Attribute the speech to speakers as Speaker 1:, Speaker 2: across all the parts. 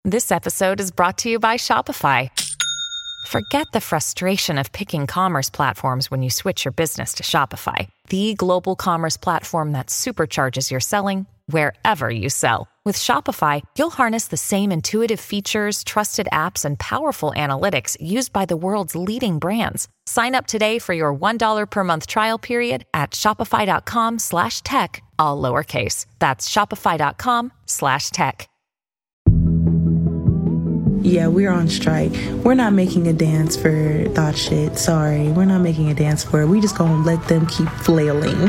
Speaker 1: This episode is brought to you by Shopify. Forget the frustration of picking commerce platforms when you switch your business to Shopify, the global commerce platform that supercharges your selling wherever you sell. With Shopify, you'll harness the same intuitive features, trusted apps, and powerful analytics used by the world's leading brands. Sign up today for your $1 per month trial period at shopify.com/tech, all lowercase. That's shopify.com/tech.
Speaker 2: Yeah, we're on strike. We're not making a dance for thought shit. Sorry, we're not making a dance for it. We just gonna let them keep flailing.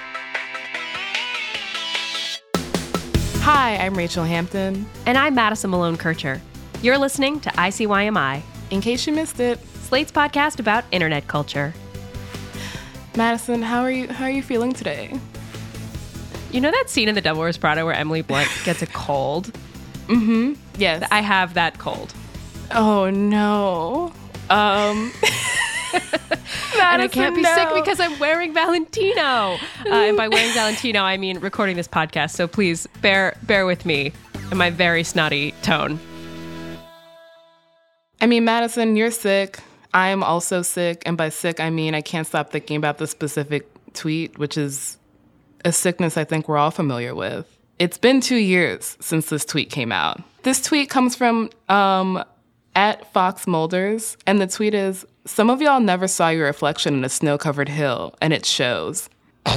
Speaker 3: Hi, I'm Rachel Hampton.
Speaker 4: And I'm Madison Malone Kircher. You're listening to ICYMI.
Speaker 3: In case you missed it,
Speaker 4: Slate's podcast about internet culture.
Speaker 3: Madison, how are you feeling today?
Speaker 4: You know that scene in The Devil Wears Prada where Emily Blunt gets a cold?
Speaker 3: Mm-hmm. Yes.
Speaker 4: I have that cold.
Speaker 3: Oh, no.
Speaker 4: And I can't be sick because I'm wearing Valentino. And by wearing Valentino, I mean recording this podcast. So please bear with me in my very snotty tone.
Speaker 3: I mean, Madison, you're sick. I am also sick. And by sick, I mean I can't stop thinking about the specific tweet, which is a sickness I think we're all familiar with. It's been 2 years since this tweet came out. This tweet comes from at Fox Mulders, and the tweet is, "Some of y'all never saw your reflection in a snow-covered hill, and it shows."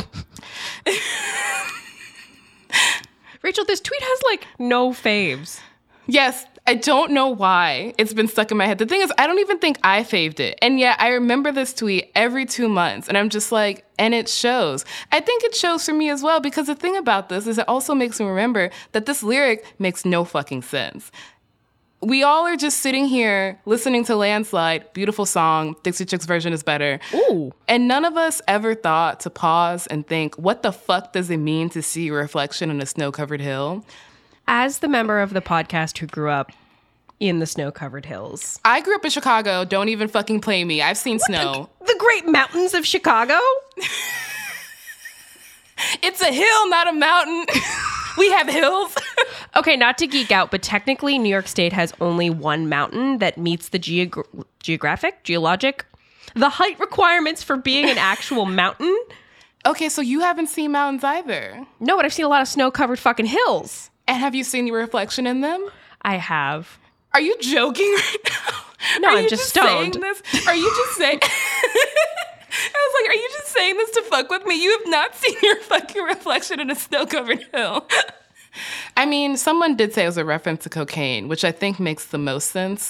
Speaker 4: Rachel, this tweet has, no faves.
Speaker 3: Yes, I don't know why it's been stuck in my head. The thing is, I don't even think I faved it. And yet I remember this tweet every 2 months. And I'm just like, and it shows. I think it shows for me as well, because the thing about this is it also makes me remember that this lyric makes no fucking sense. We all are just sitting here listening to Landslide, beautiful song, Dixie Chicks version is better.
Speaker 4: Ooh.
Speaker 3: And none of us ever thought to pause and think, what the fuck does it mean to see your reflection in a snow-covered hill?
Speaker 4: As the member of the podcast who grew up in the snow-covered hills.
Speaker 3: I grew up in Chicago. Don't even fucking play me. I've seen snow.
Speaker 4: The Great Mountains of Chicago?
Speaker 3: It's a hill, not a mountain. We have hills.
Speaker 4: Okay, not to geek out, but technically New York State has only one mountain that meets the geologic, the height requirements for being an actual mountain.
Speaker 3: Okay, so you haven't seen mountains either.
Speaker 4: No, but I've seen a lot of snow-covered fucking hills.
Speaker 3: And have you seen your reflection in them?
Speaker 4: I have.
Speaker 3: Are you joking right now?
Speaker 4: No, I'm just stoned.
Speaker 3: Saying this? Are you just saying... I was like, are you just saying this to fuck with me? You have not seen your fucking reflection in a snow-covered hill. I mean, someone did say it was a reference to cocaine, which I think makes the most sense.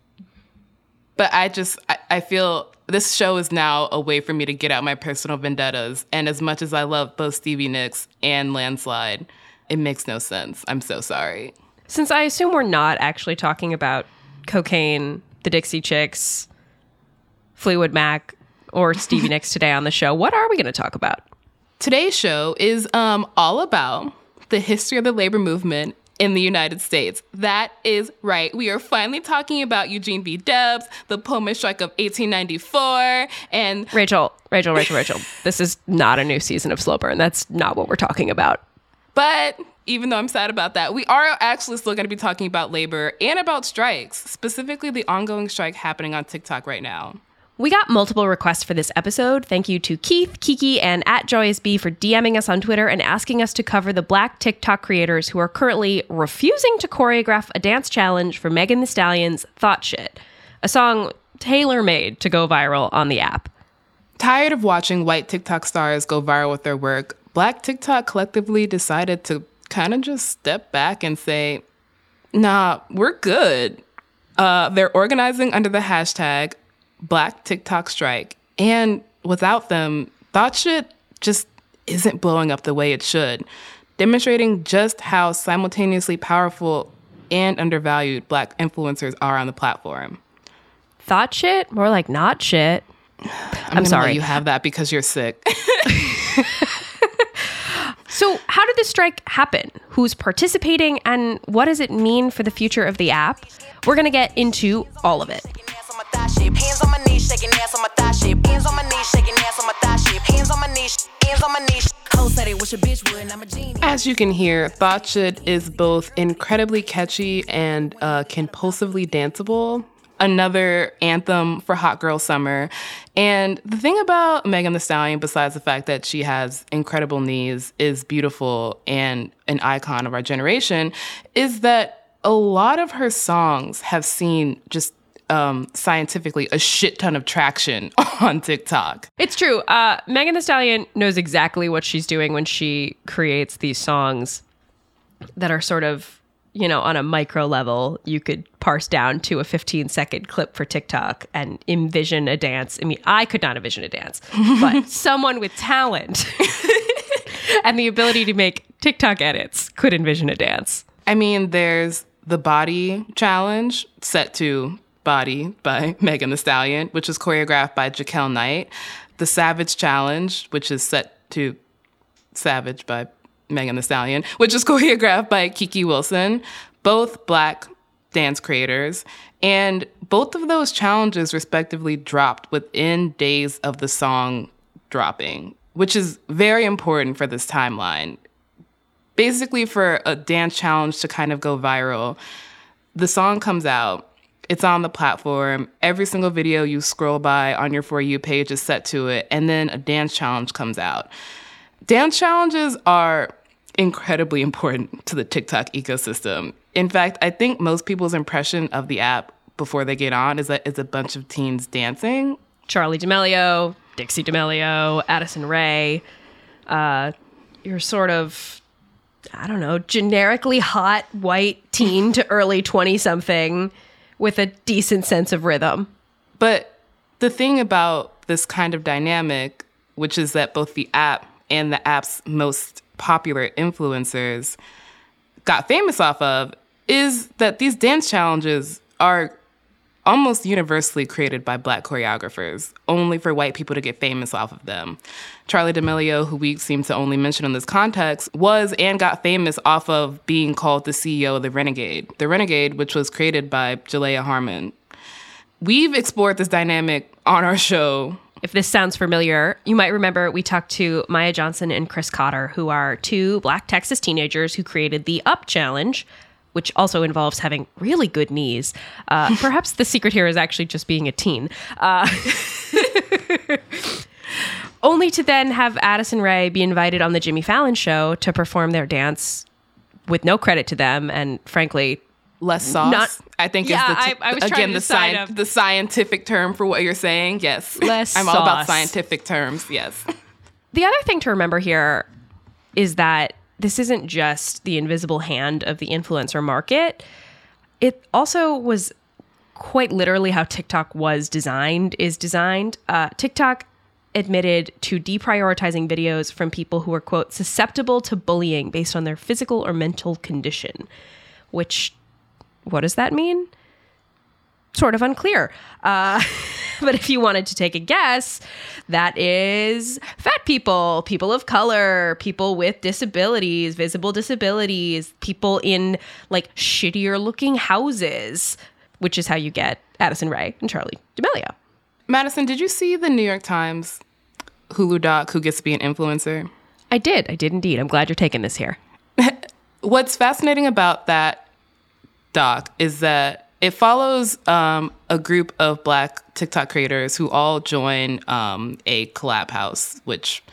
Speaker 3: But I feel this show is now a way for me to get out my personal vendettas. And as much as I love both Stevie Nicks and Landslide, it makes no sense. I'm so sorry.
Speaker 4: Since I assume we're not actually talking about cocaine, the Dixie Chicks, Fleetwood Mac, or Stevie Nicks today on the show, what are we going to talk about?
Speaker 3: Today's show is all about the history of the labor movement in the United States. That is right. We are finally talking about Eugene V. Debs, the Pullman strike of 1894, and...
Speaker 4: Rachel. This is not a new season of Slow Burn. That's not what we're talking about.
Speaker 3: But even though I'm sad about that, we are actually still going to be talking about labor and about strikes, specifically the ongoing strike happening on TikTok right now.
Speaker 4: We got multiple requests for this episode. Thank you to Keith, Kiki, and @JoyousB for DMing us on Twitter and asking us to cover the Black TikTok creators who are currently refusing to choreograph a dance challenge for Megan Thee Stallion's Thought Shit, a song tailor-made to go viral on the app.
Speaker 3: Tired of watching white TikTok stars go viral with their work, Black TikTok collectively decided to kind of just step back and say, nah, we're good. They're organizing under the hashtag Black TikTok Strike. And without them, Thought Shit just isn't blowing up the way it should, demonstrating just how simultaneously powerful and undervalued Black influencers are on the platform.
Speaker 4: Thought shit? More like not shit.
Speaker 3: I'm sorry. Let you have that because you're sick.
Speaker 4: So how did this strike happen? Who's participating and what does it mean for the future of the app? We're going to get into all of it.
Speaker 5: Hands on my knees, shaking ass on my thigh shape. Hands on my knees, shaking ass on my thigh shape. Hands on my knees, hands on my knees.
Speaker 3: As you can hear, Thought Shit is both incredibly catchy and compulsively danceable. Another anthem for hot girl summer. And the thing about Megan Thee Stallion, besides the fact that she has incredible knees, is beautiful and an icon of our generation, is that a lot of her songs have seen just scientifically a shit ton of traction on TikTok.
Speaker 4: It's true. Megan Thee Stallion knows exactly what she's doing when she creates these songs that are sort of, you know, on a micro level. You could parse down to a 15-second clip for TikTok and envision a dance. I mean, I could not envision a dance, but someone with talent and the ability to make TikTok edits could envision a dance.
Speaker 3: I mean, there's the Body Challenge, set to Body by Megan Thee Stallion, which is choreographed by Jaquel Knight. The Savage Challenge, which is set to Savage by Megan Thee Stallion, which is choreographed by Kiki Wilson, both Black dance creators. And both of those challenges respectively dropped within days of the song dropping, which is very important for this timeline. Basically, for a dance challenge to kind of go viral, the song comes out, it's on the platform, every single video you scroll by on your For You page is set to it, and then a dance challenge comes out. Dance challenges are incredibly important to the TikTok ecosystem. In fact, I think most people's impression of the app before they get on is that it's a bunch of teens dancing.
Speaker 4: Charli D'Amelio, Dixie D'Amelio, Addison Rae. You're sort of, I don't know, generically hot white teen to early 20-something with a decent sense of rhythm.
Speaker 3: But the thing about this kind of dynamic, which is that both the app and the app's most popular influencers got famous off of, is that these dance challenges are almost universally created by Black choreographers, only for white people to get famous off of them. Charli D'Amelio, who we seem to only mention in this context, was and got famous off of being called the CEO of The Renegade. The Renegade, which was created by Jalaiah Harmon. We've explored this dynamic on our show.
Speaker 4: If this sounds familiar, you might remember we talked to Maya Johnson and Chris Cotter, who are two Black Texas teenagers who created the Up Challenge, which also involves having really good knees. Perhaps the secret here is actually just being a teen. Only to then have Addison Rae be invited on the Jimmy Fallon show to perform their dance with no credit to them, and frankly,
Speaker 3: less sauce. I think is
Speaker 4: I was
Speaker 3: again
Speaker 4: trying
Speaker 3: the scientific term for what you're saying. Yes,
Speaker 4: less
Speaker 3: I'm
Speaker 4: sauce.
Speaker 3: all about scientific terms. Yes.
Speaker 4: The other thing to remember here is that this isn't just the invisible hand of the influencer market. It also was quite literally how TikTok is designed. TikTok admitted to deprioritizing videos from people who are, quote, susceptible to bullying based on their physical or mental condition, which, what does that mean? Sort of unclear. But if you wanted to take a guess, that is fat people, people of color, people with disabilities, visible disabilities, people in like shittier looking houses, which is how you get Addison Rae and Charli D'Amelio.
Speaker 3: Madison, did you see the New York Times Hulu doc, Who Gets to Be an Influencer?
Speaker 4: I did indeed. I'm glad you're taking this here.
Speaker 3: What's fascinating about that doc is that it follows a group of Black TikTok creators who all join a collab house, which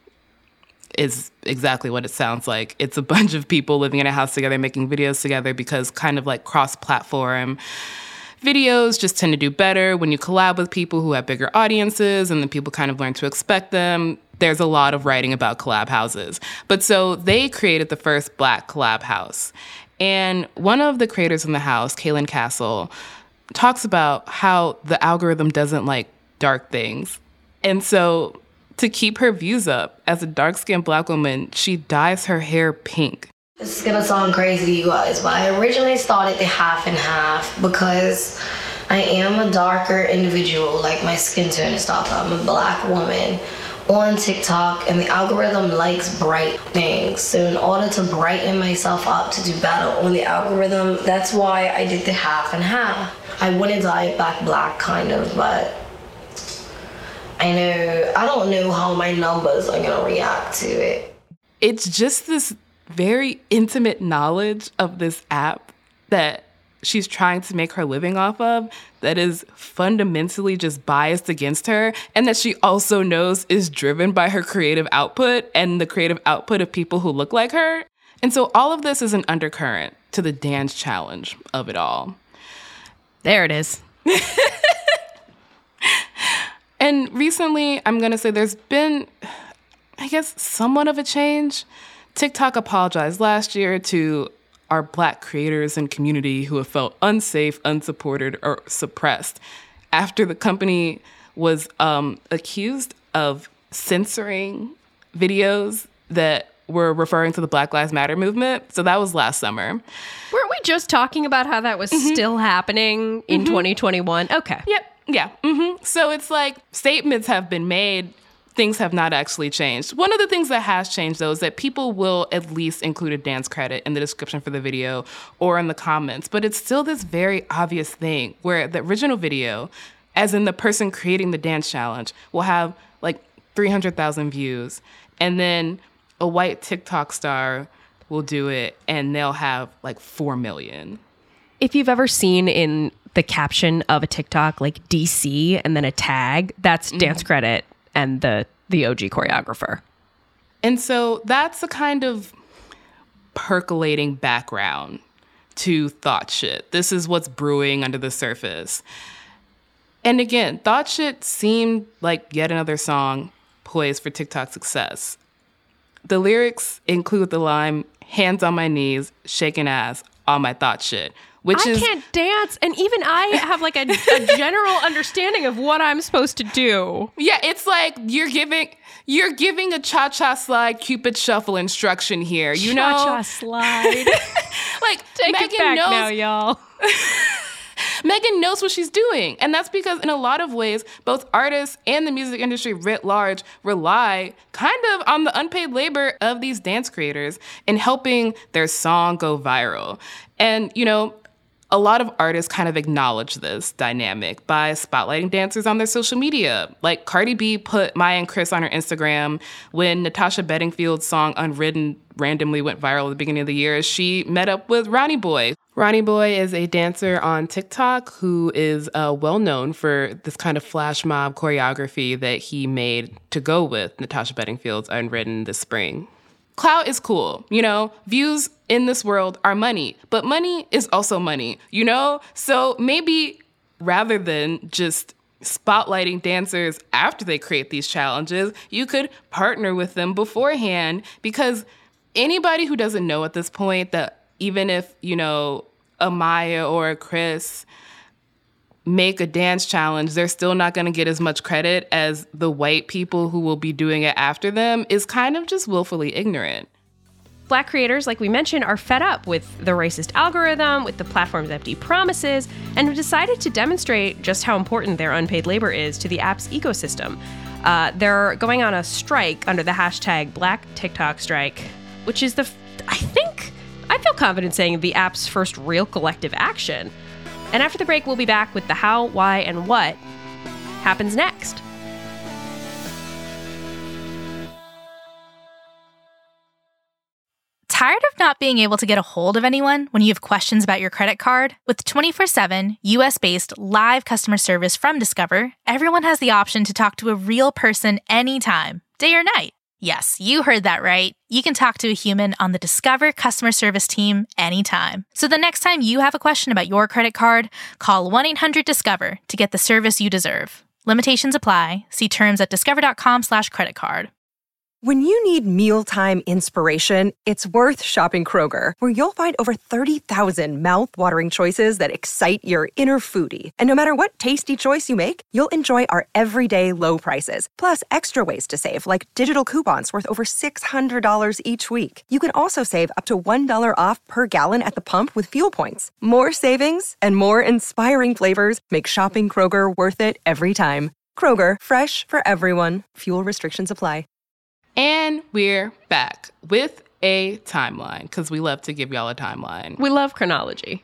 Speaker 3: is exactly what it sounds like. It's a bunch of people living in a house together, making videos together, because kind of like cross-platform videos just tend to do better when you collab with people who have bigger audiences, and then people kind of learn to expect them. There's a lot of writing about collab houses. But so they created the first Black collab house. And one of the creators in the house, Kaylin Castle, talks about how the algorithm doesn't like dark things. And so to keep her views up, as a dark-skinned Black woman, she dyes her hair pink.
Speaker 5: This is gonna sound crazy to you guys, but I originally started the half and half because I am a darker individual, like my skin tone and stuff. I'm a Black woman on TikTok, and the algorithm likes bright things. So in order to brighten myself up to do better on the algorithm, that's why I did the half and half. I wouldn't dye it back black, kind of, but I don't know how my numbers are gonna react to it.
Speaker 3: it's just this very intimate knowledge of this app that she's trying to make her living off of that is fundamentally just biased against her, and that she also knows is driven by her creative output and the creative output of people who look like her. And so all of this is an undercurrent to the dance challenge of it all.
Speaker 4: There it is.
Speaker 3: And recently, I'm going to say there's been, I guess, somewhat of a change. TikTok apologized last year to our Black creators and community who have felt unsafe, unsupported, or suppressed after the company was accused of censoring videos that were referring to the Black Lives Matter movement. So that was last summer.
Speaker 4: Weren't we just talking about how that was still happening in 2021? Okay.
Speaker 3: Yep. Yeah. So it's like statements have been made. Things have not actually changed. One of the things that has changed, though, is that people will at least include a dance credit in the description for the video or in the comments. But it's still this very obvious thing where the original video, as in the person creating the dance challenge, will have like 300,000 views. And then a white TikTok star will do it and they'll have like 4 million.
Speaker 4: If you've ever seen in the caption of a TikTok like DC and then a tag, that's dance credit and the OG choreographer.
Speaker 3: And so that's a kind of percolating background to Thought Shit. This is what's brewing under the surface. And again, Thought Shit seemed like yet another song poised for TikTok success. The lyrics include the line, "Hands on my knees, shaking ass, all my thought shit," which
Speaker 4: I can't dance, and even I have like a general understanding of what I'm supposed to do.
Speaker 3: Yeah, it's like you're giving a cha-cha slide Cupid shuffle instruction here, you know?
Speaker 4: Cha-cha slide.
Speaker 3: Like,
Speaker 4: Take
Speaker 3: Megan
Speaker 4: it back
Speaker 3: knows,
Speaker 4: now, y'all.
Speaker 3: Megan knows what she's doing. And that's because in a lot of ways, both artists and the music industry writ large rely kind of on the unpaid labor of these dance creators in helping their song go viral. And, you know, a lot of artists kind of acknowledge this dynamic by spotlighting dancers on their social media. Like Cardi B put Maya and Chris on her Instagram when Natasha Bedingfield's song Unwritten randomly went viral at the beginning of the year. She met up with Ronnie Boy. Ronnie Boy is a dancer on TikTok who is well known for this kind of flash mob choreography that he made to go with Natasha Bedingfield's Unwritten this spring. Clout is cool, you know? Views in this world are money, but money is also money, you know? So maybe rather than just spotlighting dancers after they create these challenges, you could partner with them beforehand, because anybody who doesn't know at this point that even if, you know, a Maya or a Chris make a dance challenge, they're still not going to get as much credit as the white people who will be doing it after them, is kind of just willfully ignorant.
Speaker 4: Black creators, like we mentioned, are fed up with the racist algorithm, with the platform's empty promises, and have decided to demonstrate just how important their unpaid labor is to the app's ecosystem. They're going on a strike under the hashtag Black TikTok Strike, which is I feel confident saying the app's first real collective action. And after the break, we'll be back with the how, why, and what happens next.
Speaker 6: Tired of not being able to get a hold of anyone when you have questions about your credit card? With 24/7 US-based live customer service from Discover, everyone has the option to talk to a real person anytime, day or night. Yes, you heard that right. You can talk to a human on the Discover customer service team anytime. So the next time you have a question about your credit card, call 1-800-DISCOVER to get the service you deserve. Limitations apply. See terms at discover.com/creditcard.
Speaker 7: When you need mealtime inspiration, it's worth shopping Kroger, where you'll find over 30,000 mouth-watering choices that excite your inner foodie. And no matter what tasty choice you make, you'll enjoy our everyday low prices, plus extra ways to save, like digital coupons worth over $600 each week. You can also save up to $1 off per gallon at the pump with fuel points. More savings and more inspiring flavors make shopping Kroger worth it every time. Kroger, fresh for everyone. Fuel restrictions apply.
Speaker 3: And we're back with a timeline, because we love to give y'all a timeline.
Speaker 4: We love chronology.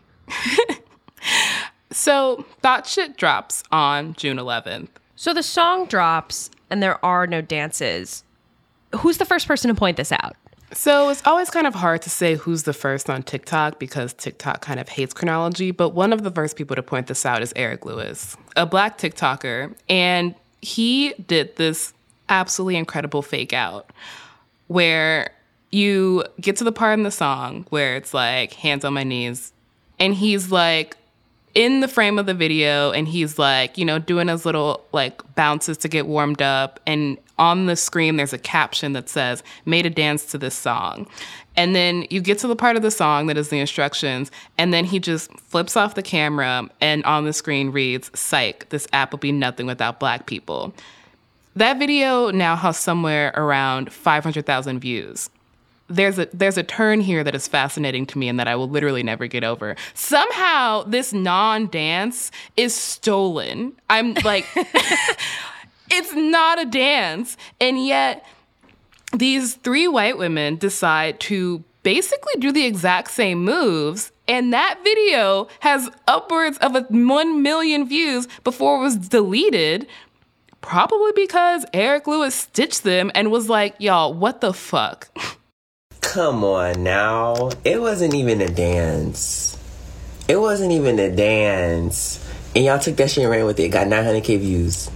Speaker 3: So Thought Shit drops on June 11th.
Speaker 4: So the song drops and there are no dances. Who's the first person to point this out?
Speaker 3: So it's always kind of hard to say who's the first on TikTok because TikTok kind of hates chronology, but one of the first people to point this out is Eric Lewis, a Black TikToker, and he did this absolutely incredible fake out where you get to the part in the song where it's like, hands on my knees, and he's like in the frame of the video, and he's like, you know, doing his little like bounces to get warmed up, and on the screen there's a caption that says, made a dance to this song. And then you get to the part of the song that is the instructions, and then he just flips off the camera, and on the screen reads, psych, this app will be nothing without Black people. That video now has somewhere around 500,000 views. There's a turn here that is fascinating to me and that I will literally never get over. Somehow this non-dance is stolen. I'm like, it's not a dance. And yet these 3 white women decide to basically do the exact same moves. And that video has upwards of 1 million views before it was deleted. Probably because Eric Lewis stitched them and was like, y'all, what the fuck?
Speaker 8: Come on now. It wasn't even a dance. It wasn't even a dance. And y'all took that shit and ran with it. It got 900K views.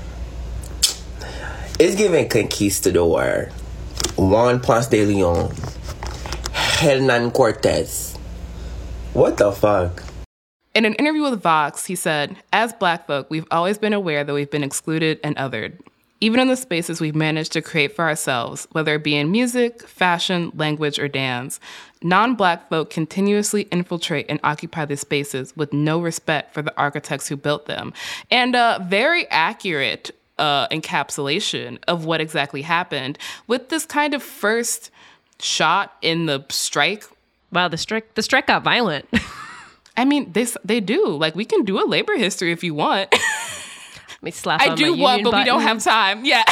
Speaker 8: It's giving Conquistador, Juan Ponce de Leon, Hernan Cortez. What the fuck?
Speaker 3: In an interview with Vox, he said, as Black folk, we've always been aware that we've been excluded and othered. Even in the spaces we've managed to create for ourselves, whether it be in music, fashion, language, or dance, non-Black folk continuously infiltrate and occupy these spaces with no respect for the architects who built them. And a very accurate encapsulation of what exactly happened with this kind of first shot in the strike.
Speaker 4: Wow, the strike got violent.
Speaker 3: I mean, they do. Like, we can do a labor history if you want.
Speaker 4: Let me slap
Speaker 3: I
Speaker 4: on
Speaker 3: do
Speaker 4: my
Speaker 3: want, but
Speaker 4: button.
Speaker 3: we don't have time. Yeah.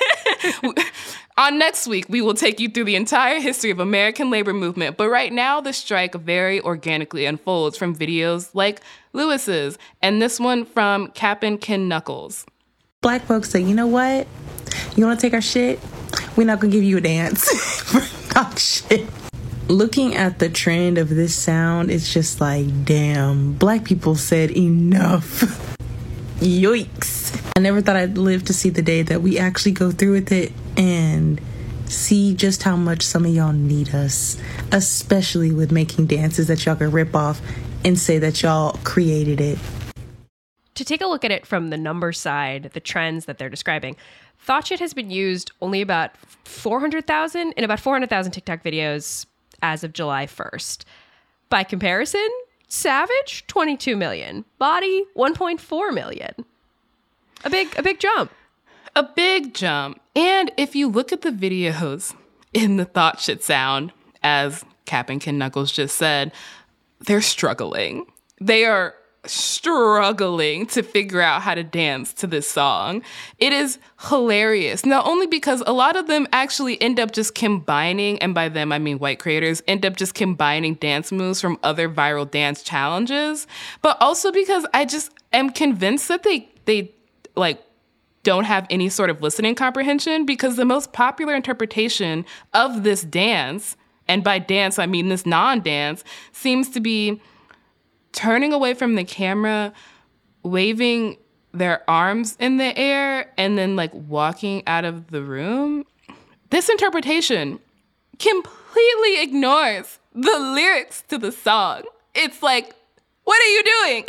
Speaker 3: On next week, we will take you through the entire history of American labor movement. But right now, the strike very organically unfolds from videos like Lewis's, and this one from Cap'n Ken Knuckles.
Speaker 2: Black folks say, you know what? You want to take our shit? We're not going to give you a dance for our shit. Looking at the trend of this sound, it's just like, damn, Black people said enough. Yikes. I never thought I'd live to see the day that we actually go through with it and see just how much some of y'all need us, especially with making dances that y'all can rip off and say that y'all created it.
Speaker 4: To take a look at it from the number side, the trends that they're describing, Thought Shit has been used only about 400,000 in about 400,000 TikTok videos as of July 1st. By comparison, Savage, 22 million. Body, 1.4 million. A big jump.
Speaker 3: A big jump. And if you look at the videos in the Thought Shit sound, as Cap'n Ken Knuckles just said, they're struggling. They are struggling to figure out how to dance to this song. It is hilarious. Not only because a lot of them actually end up just combining, and by them I mean white creators, end up just combining dance moves from other viral dance challenges, but also because I just am convinced that they like don't have any sort of listening comprehension, because the most popular interpretation of this dance, and by dance I mean this non-dance, seems to be turning away from the camera, waving their arms in the air, and then like walking out of the room. This interpretation completely ignores the lyrics to the song. It's like, what are you doing?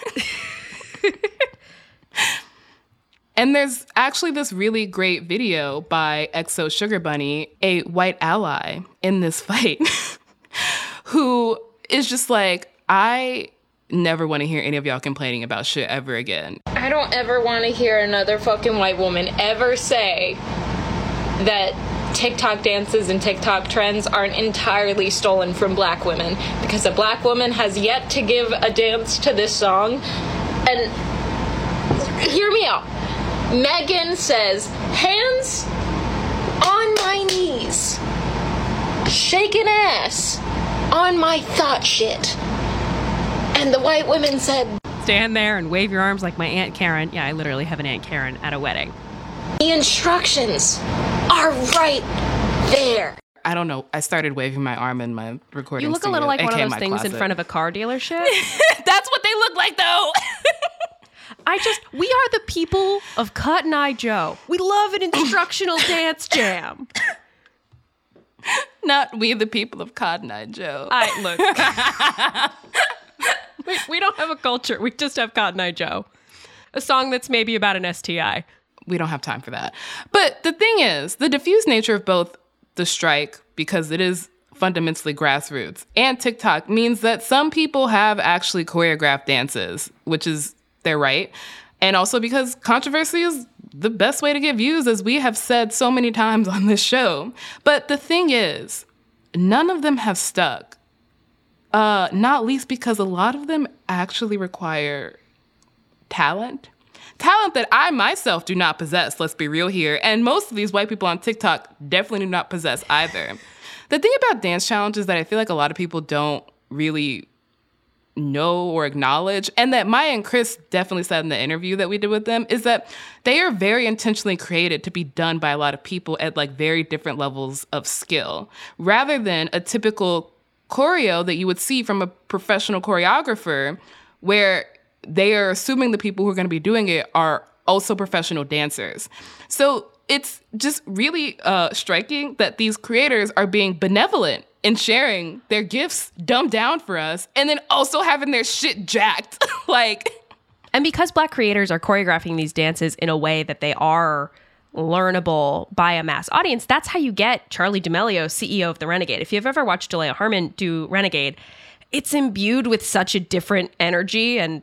Speaker 3: And there's actually this really great video by XO Sugar Bunny, a white ally in this fight, who is just like, I never want to hear any of y'all complaining about shit ever again.
Speaker 9: I don't ever want to hear another fucking white woman ever say that TikTok dances and TikTok trends aren't entirely stolen from Black women, because a Black woman has yet to give a dance to this song. And hear me out. Megan says, hands on my knees, shaking ass on my thought shit. And the white women said,
Speaker 4: Stand there and wave your arms like my Aunt Karen. Yeah, I literally have an Aunt Karen at a wedding.
Speaker 9: the instructions are right there.
Speaker 3: I don't know. I started waving my arm in my recording
Speaker 4: You look
Speaker 3: studio,
Speaker 4: a little like one of
Speaker 3: aka
Speaker 4: those
Speaker 3: my
Speaker 4: things in
Speaker 3: closet.
Speaker 4: front of a car dealership.
Speaker 3: That's what they look like, though.
Speaker 4: We are the people of Cotton Eye Joe. We love an instructional dance jam.
Speaker 3: Not we, the people of Cotton Eye Joe.
Speaker 4: Look. we don't have a culture. We just have Cotton Eye Joe. A song that's maybe about an STI.
Speaker 3: We don't have time for that. But the thing is, the diffuse nature of both the strike, because it is fundamentally grassroots, and TikTok means that some people have actually choreographed dances, which is their right. And also because controversy is the best way to get views, as we have said so many times on this show. But the thing is, none of them have stuck. Not least because a lot of them actually require talent that I myself do not possess, let's be real here. And most of these white people on TikTok definitely do not possess either. The thing about dance challenges that I feel like a lot of people don't really know or acknowledge, and that Maya and Chris definitely said in the interview that we did with them, is that they are very intentionally created to be done by a lot of people at like very different levels of skill, rather than a typical choreo that you would see from a professional choreographer, where they are assuming the people who are going to be doing it are also professional dancers. So it's just really striking that these creators are being benevolent in sharing their gifts dumbed down for us, and then also having their shit jacked.
Speaker 4: And because Black creators are choreographing these dances in a way that they are learnable by a mass audience, that's how you get Charli D'Amelio, CEO of The Renegade. If you've ever watched Jalaiah Harmon do Renegade, it's imbued with such a different energy and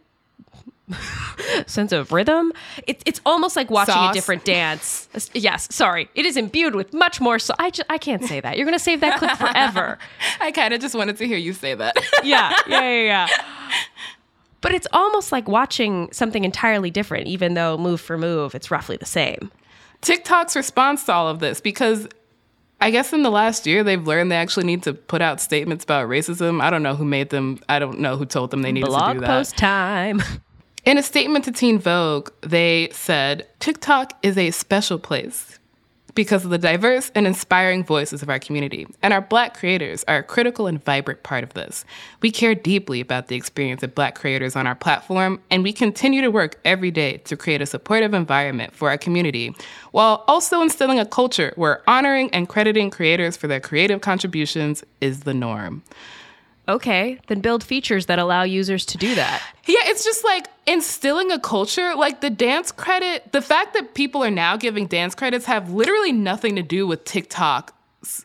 Speaker 4: sense of rhythm. It's almost like watching a different dance. Yes, sorry. It is imbued with much more. So I can't say that. You're going to save that clip forever.
Speaker 3: I kind of just wanted to hear you say that.
Speaker 4: Yeah. But it's almost like watching something entirely different, even though move for move, it's roughly the same.
Speaker 3: TikTok's response to all of this, because I guess in the last year, they've learned they actually need to put out statements about racism. I don't know who made them. I don't know who told them they needed to do that.
Speaker 4: Blog post time.
Speaker 3: In a statement to Teen Vogue, they said, TikTok is a special place because of the diverse and inspiring voices of our community, and our Black creators are a critical and vibrant part of this. We care deeply about the experience of Black creators on our platform, and we continue to work every day to create a supportive environment for our community, while also instilling a culture where honoring and crediting creators for their creative contributions is the norm.
Speaker 4: Okay, then build features that allow users to do that.
Speaker 3: Yeah, it's just like instilling a culture, like the dance credit, the fact that people are now giving dance credits have literally nothing to do with TikTok.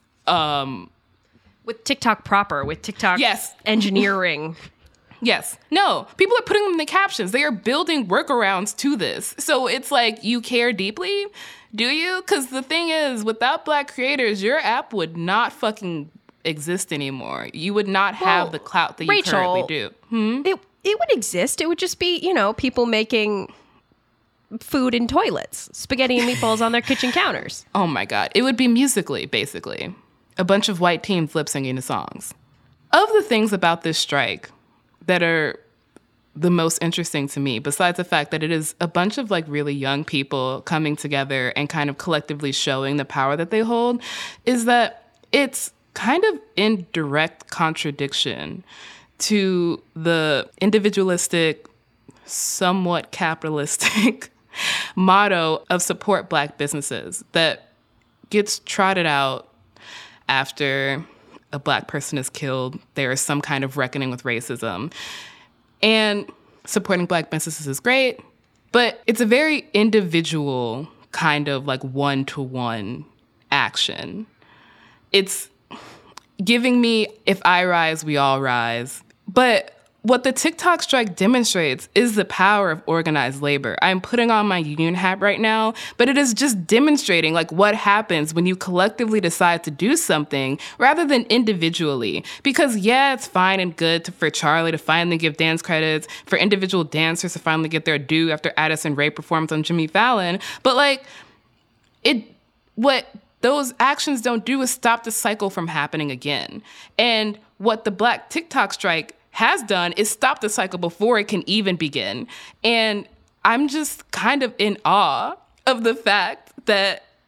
Speaker 4: With TikTok proper, with TikTok engineering.
Speaker 3: Yes. No, people are putting them in the captions. They are building workarounds to this. So it's like, you care deeply? Do you? Because the thing is, without Black creators, your app would not fucking exist anymore. You would not have the clout that you currently do.
Speaker 4: It would exist. It would just be, people making food in toilets, spaghetti and meatballs on their kitchen counters.
Speaker 3: Oh my God. It would be Musical.ly, basically. A bunch of white teens lip singing to songs. Of the things about this strike that are the most interesting to me, besides the fact that it is a bunch of like really young people coming together and kind of collectively showing the power that they hold, is that it's kind of in direct contradiction to the individualistic, somewhat capitalistic motto of support Black businesses that gets trotted out after a Black person is killed. There is some kind of reckoning with racism. And supporting Black businesses is great, but it's a very individual kind of like one-to-one action. It's giving me, if I rise, we all rise. But what the TikTok strike demonstrates is the power of organized labor. I'm putting on my union hat right now, but it is just demonstrating like what happens when you collectively decide to do something rather than individually. Because yeah, it's fine and good for Charli to finally give dance credits, for individual dancers to finally get their due after Addison Rae performed on Jimmy Fallon. But like, what those actions don't do is stop the cycle from happening again. And what the Black TikTok strike has done is stop the cycle before it can even begin. And I'm just kind of in awe of the fact that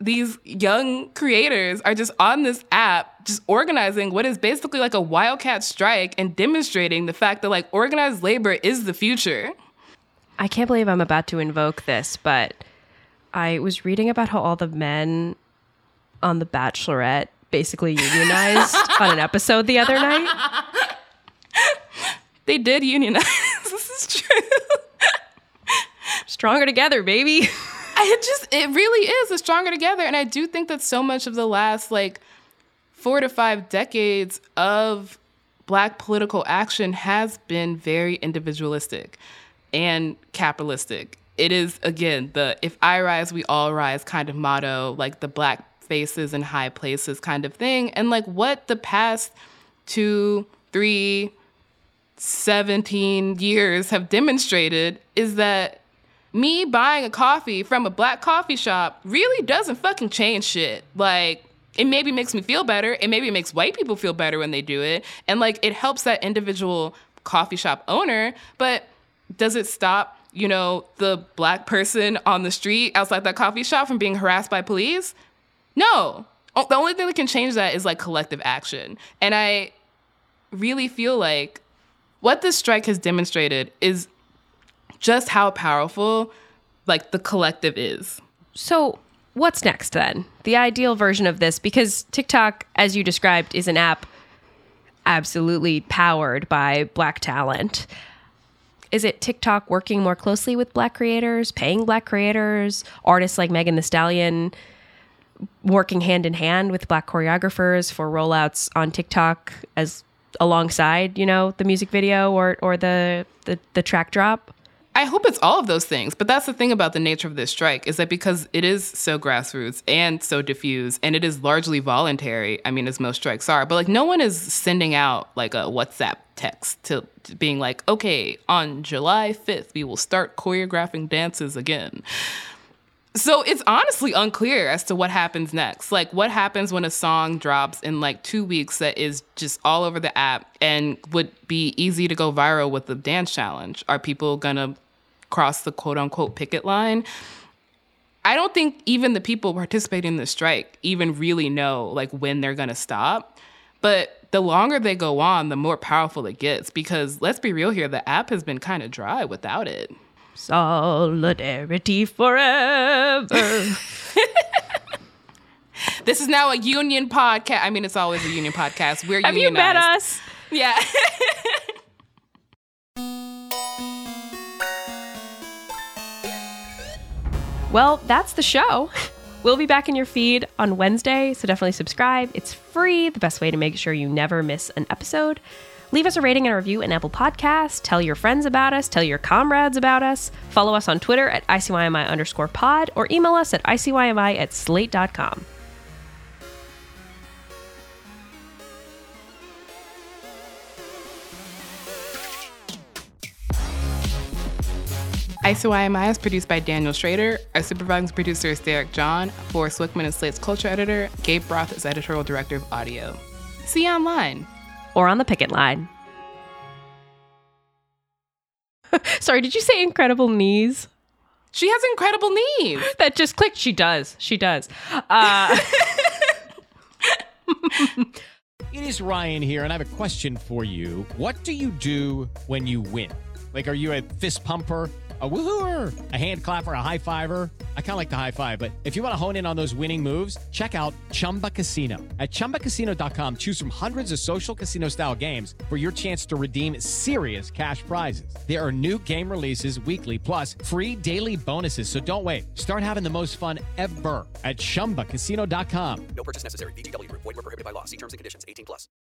Speaker 3: these young creators are just on this app, just organizing what is basically like a wildcat strike and demonstrating the fact that like organized labor is the future.
Speaker 4: I can't believe I'm about to invoke this, but I was reading about how all the men on The Bachelorette basically unionized on an episode the other night.
Speaker 3: They did unionize. This is true.
Speaker 4: Stronger together, baby.
Speaker 3: It really is a stronger together. And I do think that so much of the last like 4 to 5 decades of Black political action has been very individualistic and capitalistic. It is, again, the if I rise, we all rise kind of motto, like the Black faces in high places kind of thing. And like what the past 2, 3, 17 years have demonstrated is that me buying a coffee from a Black coffee shop really doesn't fucking change shit. Like, it maybe makes me feel better. It maybe makes white people feel better when they do it. And like, it helps that individual coffee shop owner, but does it stop, you know, the Black person on the street outside that coffee shop from being harassed by police? No. The only thing that can change that is like collective action. And I really feel like what this strike has demonstrated is just how powerful like the collective is.
Speaker 4: So what's next then? The ideal version of this, because TikTok, as you described, is an app absolutely powered by Black talent. Is it TikTok working more closely with Black creators, paying Black creators, artists like Megan Thee Stallion working hand in hand with Black choreographers for rollouts on TikTok as alongside, you know, the music video or the track drop?
Speaker 3: I hope it's all of those things. But that's the thing about the nature of this strike is that because it is so grassroots and so diffuse and it is largely voluntary, I mean, as most strikes are, but like no one is sending out like a WhatsApp text to being like, okay, on July 5th, we will start choreographing dances again. So it's honestly unclear as to what happens next. Like what happens when a song drops in like 2 weeks that is just all over the app and would be easy to go viral with the dance challenge? Are people gonna cross the quote unquote picket line? I don't think even the people participating in the strike even really know like when they're gonna stop. But the longer they go on, the more powerful it gets because let's be real here, the app has been kind of dry without it.
Speaker 4: Solidarity forever.
Speaker 3: This is now a union podcast. I mean, it's always a union podcast. We're
Speaker 4: Have
Speaker 3: unionized.
Speaker 4: you met us?
Speaker 3: Yeah.
Speaker 4: Well, that's the show. We'll be back in your feed on Wednesday, so definitely subscribe. It's free, the best way to make sure you never miss an episode. Leave us a rating and a review in Apple Podcasts. Tell your friends about us. Tell your comrades about us. Follow us on Twitter at ICYMI_pod or email us at ICYMI@slate.com.
Speaker 3: ICYMI is produced by Daniel Schrader. Our supervising producer is Derek John. Forrest Wickman is Slate's culture editor. Gabe Roth is editorial director of audio. See you online.
Speaker 4: Or on the picket line. Sorry, did you say incredible knees?
Speaker 3: She has incredible knees.
Speaker 4: That just clicked. She does. She does.
Speaker 10: It is Ryan here, and I have a question for you. What do you do when you win? Like, are you a fist pumper, a woohooer, a hand clapper, a high fiver? I kind of like the high five, but if you want to hone in on those winning moves, check out Chumba Casino. At ChumbaCasino.com, choose from hundreds of social casino-style games for your chance to redeem serious cash prizes. There are new game releases weekly, plus free daily bonuses. So don't wait. Start having the most fun ever at ChumbaCasino.com.
Speaker 11: No purchase necessary. VGW Group. Void where prohibited by law. See terms and conditions. 18+.